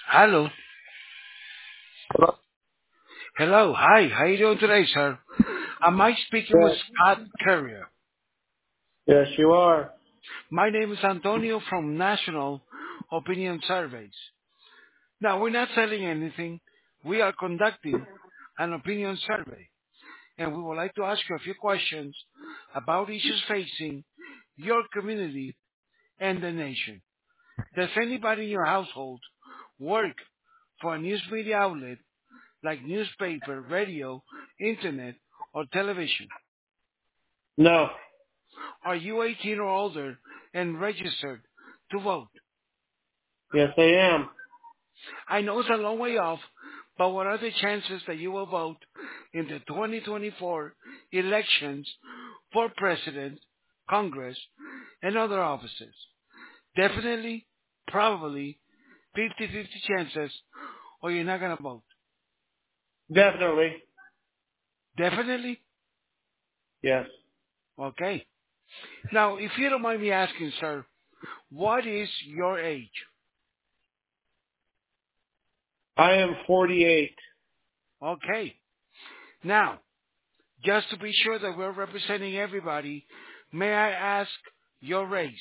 Hello. Hello? Hello. Hi. How you doing today, sir? Am I speaking with Yes. Scott Courier? Yes, you are. My name is Antonio from National Opinion Surveys. Now, we're not selling anything. We are conducting an opinion survey, and we would like to ask you a few questions about issues facing your community and the nation. Does anybody in your household work for a news media outlet like newspaper, radio, internet, or television? No. Are you 18 or older and registered to vote? Yes, I am. I know it's a long way off, but what are the chances that you will vote in the 2024 elections for president, Congress, and other offices? Definitely, probably, 50-50 chances, or you're not going to vote. Definitely. Definitely? Yes. Okay. Now, if you don't mind me asking, sir, what is your age? I am 48. Okay. Now, just to be sure that we're representing everybody, may I ask your race?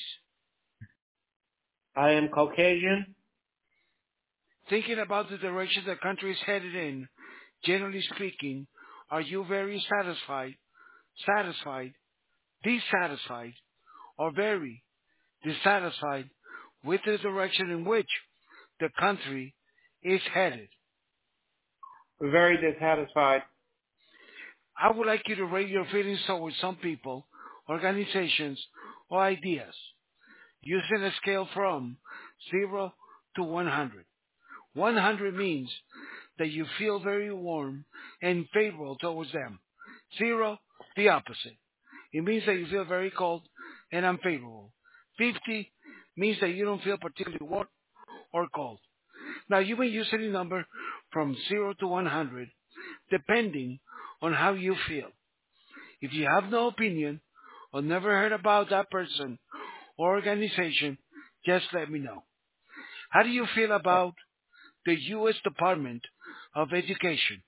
I am Caucasian. Thinking about the direction the country is headed in, generally speaking, are you very satisfied, dissatisfied, or very dissatisfied with the direction in which the country is headed? Very dissatisfied. I would like you to rate your feelings towards some people, organizations, or ideas using a scale from 0 to 100. 100 means that you feel very warm and favorable towards them. 0, the opposite. It means that you feel very cold and unfavorable. 50 means that you don't feel particularly warm or cold. Now, you may use any number from 0 to 100 depending on how you feel. If you have no opinion or never heard about that person or organization, just let me know. How do you feel about the U.S. Department of Education?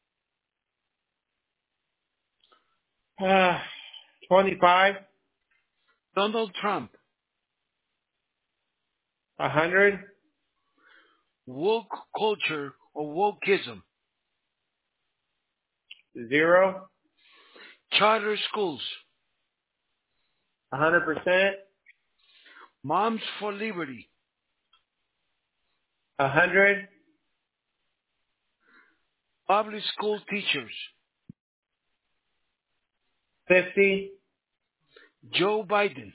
Uh, 25. Donald Trump, 100. woke culture or wokeism, 0. charter schools, 100%. Moms for Liberty, 100. public school teachers, 50. Joe Biden,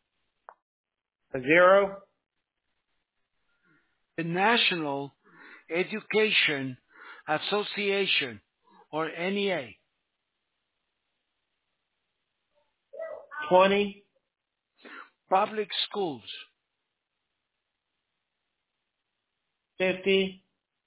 0. the National Education Association or NEA, 20. public schools. 50.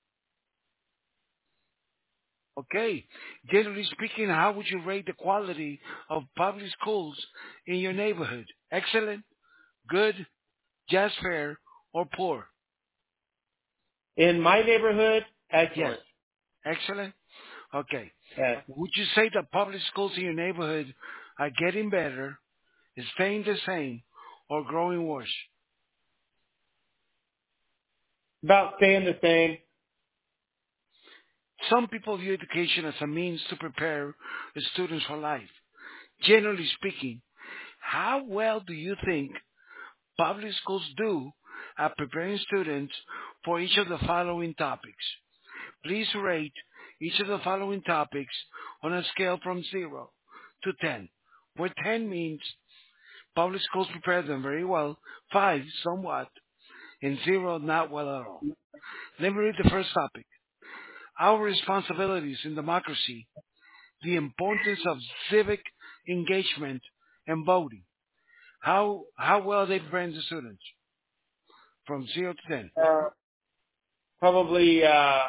Okay. Generally speaking, how would you rate the quality of public schools in your neighborhood? Excellent, good, just fair, or poor? In my neighborhood, Yes. excellent. Excellent. Okay. Yes. Would you say the public schools in your neighborhood are getting better, staying the same, or growing worse? About staying the same. Some people view education as a means to prepare the students for life. Generally speaking, how well do you think public schools do at preparing students for each of the following topics? Please rate each of the following topics on a scale from 0 to 10, where 10 means public schools prepare them very well, 5 somewhat, and 0 not well at all. Let me read the first topic. Our responsibilities in democracy, the importance of civic engagement and voting. How well they prepare the students from 0 to 10. Uh, probably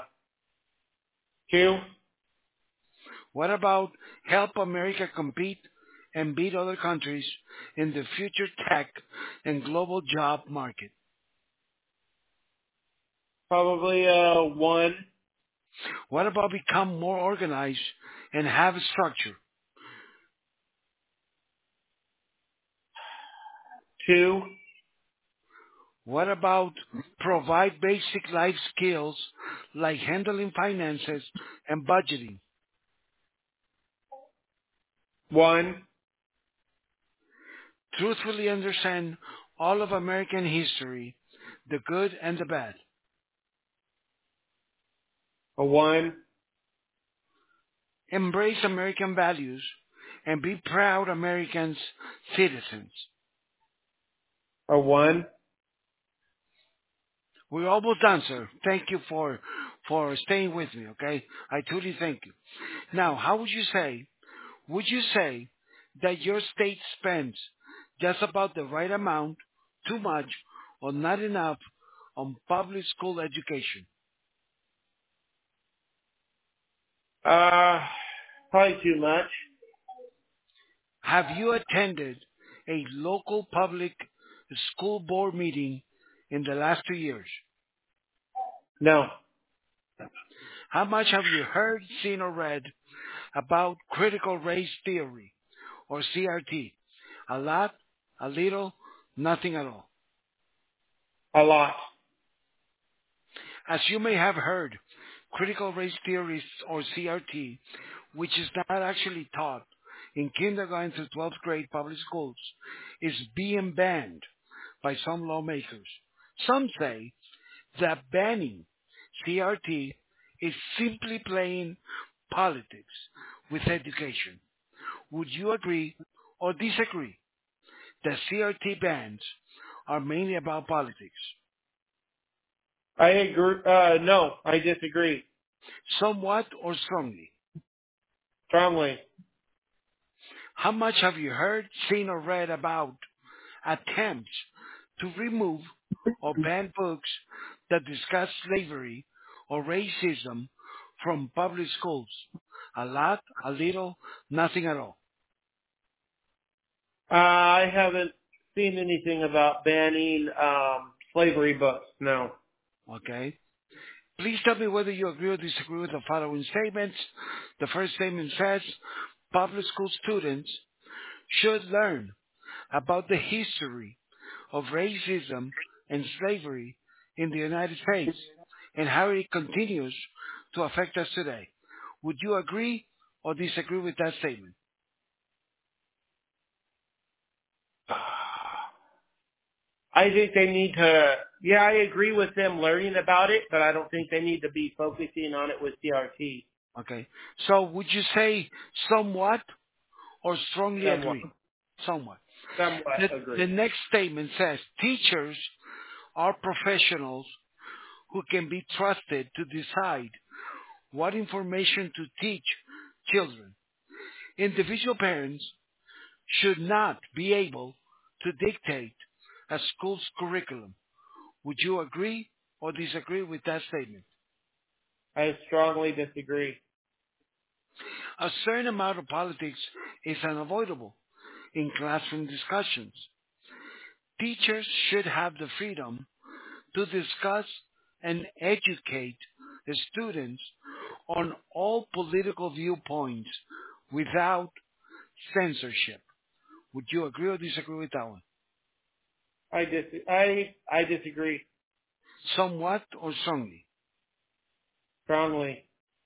2. What about help America compete and beat other countries in the future tech and global job market? Probably 1, What about become more organized and have a structure? 2, What about provide basic life skills like handling finances and budgeting? 1, Truthfully understand all of American history, the good and the bad. a 1, Embrace American values and be proud Americans citizens. a 1. We're almost done, sir. Thank you for staying with me, okay? I truly thank you. Now, how would you say that your state spends just about the right amount, too much, or not enough on public school education? Uh, Probably too much. Have you attended a local public school board meeting in the last 2 years? No. How much have you heard, seen, or read about critical race theory or CRT? A lot, a little, nothing at all. A lot. As you may have heard, critical race theory or CRT, which is not actually taught in kindergarten to 12th grade public schools, is being banned by some lawmakers. Some say that banning CRT is simply playing politics with education. Would you agree or disagree that CRT bans are mainly about politics? I agree. No, I disagree Somewhat or strongly? strongly. How much have you heard, seen, or read about attempts to remove or ban books that discuss slavery or racism from public schools? A lot, a little, nothing at all. I haven't seen anything about banning slavery books. No. Okay? Please tell me whether you agree or disagree with the following statements. The first statement says public school students should learn about the history of racism and slavery in the United States and how it continues to affect us today. Would you agree or disagree with that statement? I think they need to. Yeah, I agree with them learning about it, but I don't think they need to be focusing on it with CRT. Okay. So would you say somewhat or strongly Somewhat. agree? Somewhat. Somewhat The agree. next statement says teachers are professionals who can be trusted to decide what information to teach children. Individual parents should not be able to dictate a school's curriculum. Would you agree or disagree with that statement? I strongly disagree. A certain amount of politics is unavoidable in classroom discussions. Teachers should have the freedom to discuss and educate the students on all political viewpoints without censorship. Would you agree or disagree with that one? I disagree Somewhat or strongly? strongly.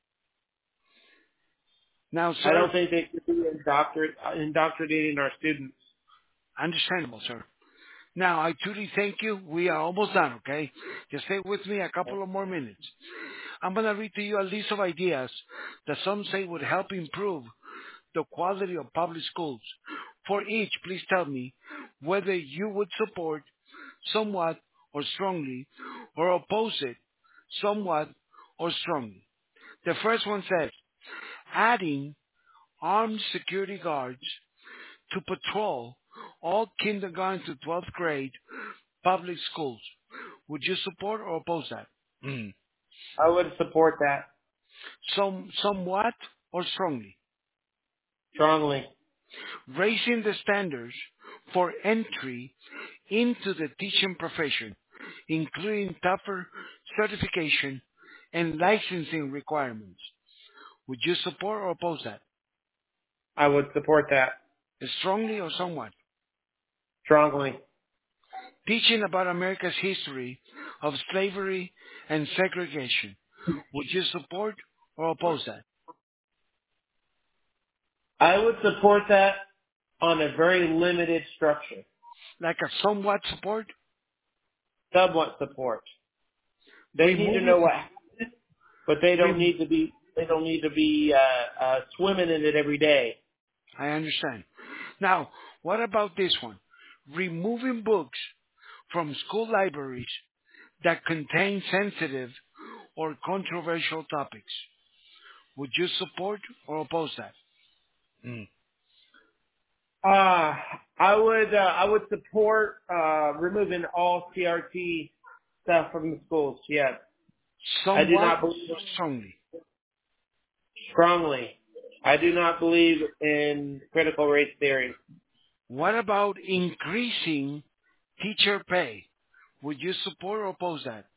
Now, I sir, don't think they should be indoctrinating our students. understandable, sir. Now, I truly thank you. We are almost done, okay? Just stay with me a couple of more minutes. I'm going to read to you a list of ideas that some say would help improve the quality of public schools. For each, please tell me whether you would support somewhat or strongly or oppose it somewhat or strongly. The first one says, adding armed security guards to patrol all kindergarten to 12th grade public schools. Would you support or oppose that? Mm. I would support that Somewhat or strongly? strongly. Raising the standards for entry into the teaching profession, including tougher certification, and licensing requirements. Would you support or oppose that? I would support that Strongly or somewhat? strongly. Teaching about America's history of slavery and segregation. Would you support or oppose that? I would support that on a very limited structure. Like a somewhat support? Somewhat support. They need to know Removing, what happened, but they don't rem- need to be. They don't need to be swimming in it every day. I understand. Now, what about this one? Removing books from school libraries that contain sensitive or controversial topics. Would you support or oppose that? Mm. Uh, I would support removing all CRT stuff from the schools. Yes, I do Somewhat not believe strongly. strongly. I do not believe in critical race theory. What about increasing teacher pay? Would you support or oppose that?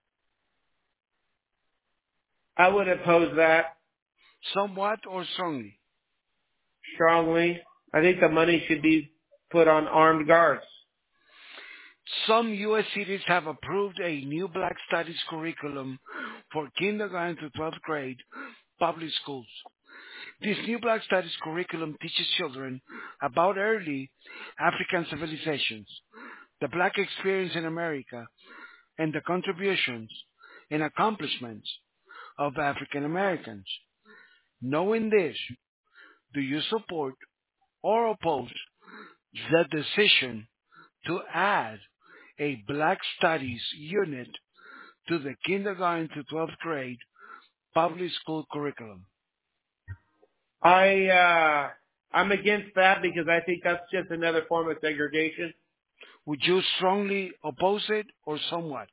I would oppose that Somewhat or strongly? strongly. I think the money should be put on armed guards. Some U.S. cities have approved a new Black Studies curriculum for kindergarten to 12th grade public schools. This new Black Studies curriculum teaches children about early African civilizations, the Black experience in America, and the contributions and accomplishments of African Americans. Knowing this, do you support or oppose the decision to add a Black Studies unit to the kindergarten to 12th grade public school curriculum? I'm against that because I think that's just another form of segregation. Would you strongly oppose it or somewhat?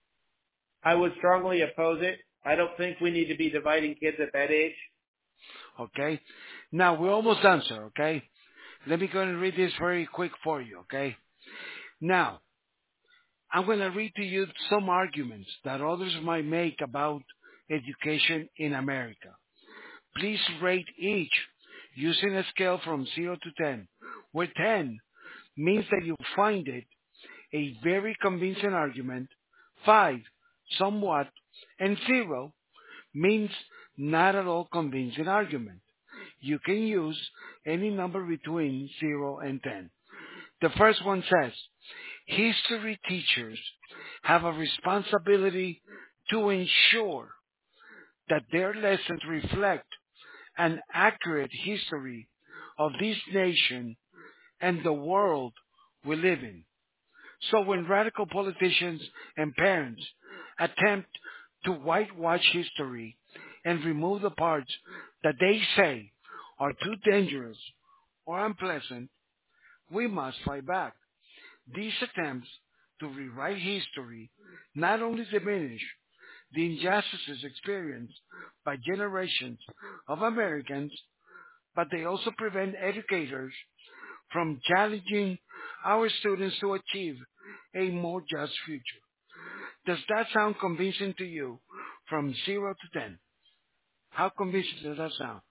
I would strongly oppose it. I don't think we need to be dividing kids at that age. Okay? Now, we're almost done, sir, okay? Let me go and read this very quick for you, okay? Now, I'm going to read to you some arguments that others might make about education in America. Please rate each using a scale from 0 to 10, where 10 means that you find it a very convincing argument, 5 somewhat, and 0 means not at all convincing argument. You can use any number between 0 and 10. The first one says, history teachers have a responsibility to ensure that their lessons reflect an accurate history of this nation and the world we live in. So when radical politicians and parents attempt to whitewash history and remove the parts that they say are too dangerous or unpleasant, we must fight back. These attempts to rewrite history not only diminish the injustices experienced by generations of Americans, but they also prevent educators from challenging our students to achieve a more just future. Does that sound convincing to you from 0 to 10? How convincing does that sound?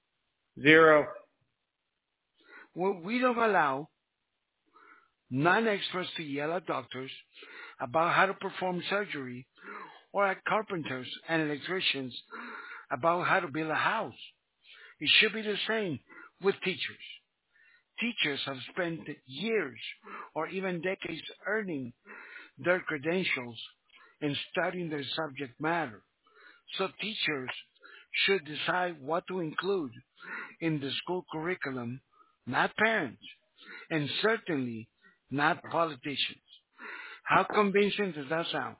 0. Well, we don't allow non-experts to yell at doctors about how to perform surgery or at carpenters and electricians about how to build a house. It should be the same with teachers. Teachers have spent years or even decades earning their credentials and studying their subject matter. So teachers should decide what to include in the school curriculum, not parents, and certainly not politicians. How convincing does that sound?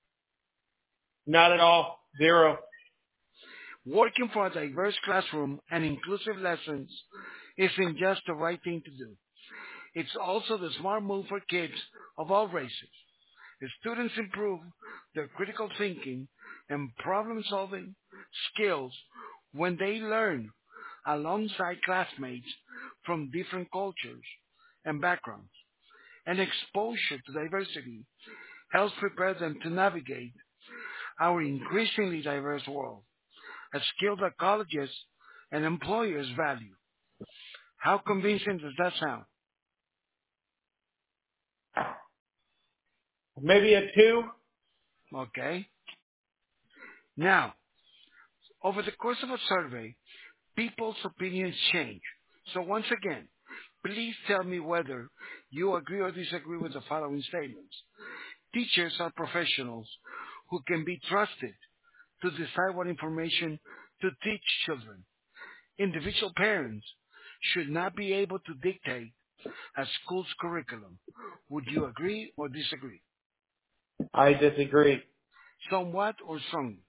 Not at all. 0. Working for a diverse classroom and inclusive lessons isn't just the right thing to do. It's also the smart move for kids of all races. The students improve their critical thinking and problem-solving skills when they learn alongside classmates from different cultures and backgrounds. And exposure to diversity helps prepare them to navigate our increasingly diverse world, a skill that colleges and employers value. How convincing does that sound? Maybe a 2. Okay. Now, over the course of a survey, people's opinions change. So once again, please tell me whether you agree or disagree with the following statements. Teachers are professionals who can be trusted to decide what information to teach children. Individual parents should not be able to dictate a school's curriculum. Would you agree or disagree? I disagree. Somewhat or strongly?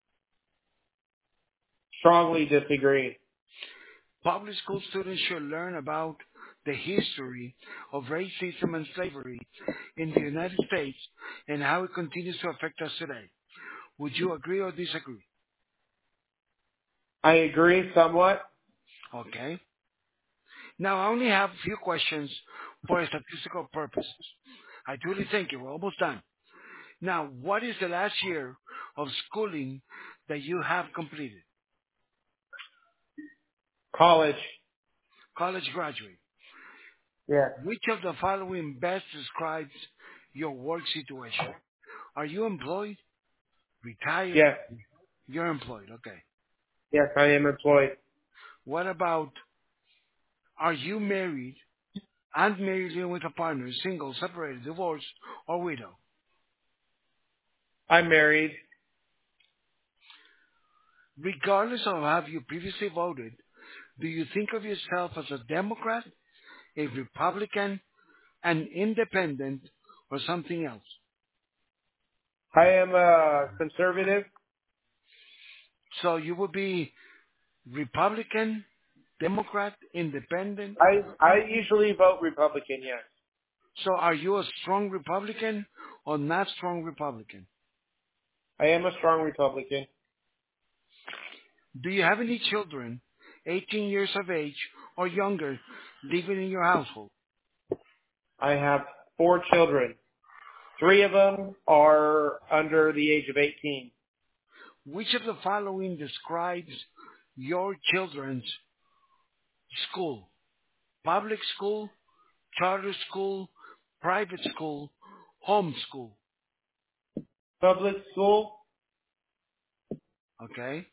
Strongly disagree. Public school students should learn about the history of racism and slavery in the United States and how it continues to affect us today. Would you agree or disagree? I agree somewhat. Okay. Now, I only have a few questions for statistical purposes. I truly thank you. We're almost done. Now, what is the last year of schooling that you have completed? College. College graduate. Yes. Which of the following best describes your work situation? Are you employed? Retired? Yes. You're employed. Okay. Yes, I am employed. What about, are you married, unmarried, living with a partner, single, separated, divorced, or widow? I'm married. Regardless of how you previously voted, do you think of yourself as a Democrat, a Republican, an independent, or something else? I am a conservative. So you would be Republican, Democrat, independent. I usually vote Republican, yes. So are you a strong Republican or not strong Republican? I am a strong Republican. Do you have any children, 18 years of age or younger, living in your household? I have 4 children. 3 of them are under the age of 18. Which of the following describes your children's school? Public school, charter school, private school, home school. Public school, Okay?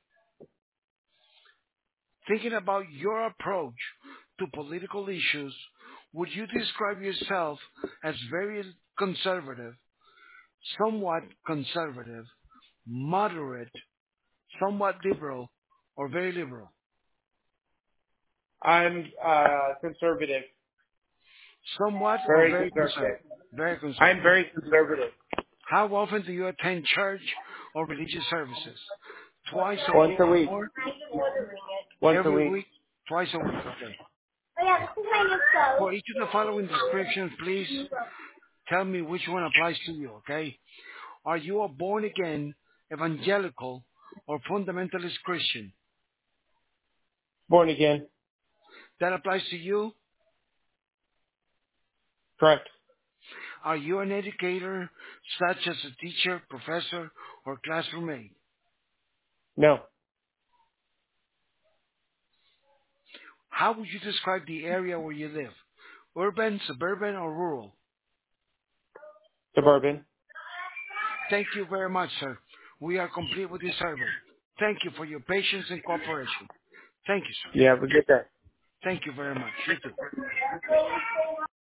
Thinking about your approach to political issues, would you describe yourself as very conservative, somewhat conservative, moderate, somewhat liberal, or very liberal? I'm conservative. Somewhat or Very very conservative? conservative. Very I'm conservative. very conservative. How often do you attend church or religious services? Twice a Once week a or week. more? Once a Every week. week? Twice a week, okay. For each of the following descriptions, please tell me which one applies to you, okay? Are you a born again, evangelical, or fundamentalist Christian? Born again. That applies to you. Correct. Are you an educator, such as a teacher, professor, or classroom aide? No. How would you describe the area where you live? Urban, suburban, or rural? Suburban. Thank you very much, sir. We are complete with this survey. Thank you for your patience and cooperation. Thank you, sir. Yeah, we get that. Thank you very much. You too.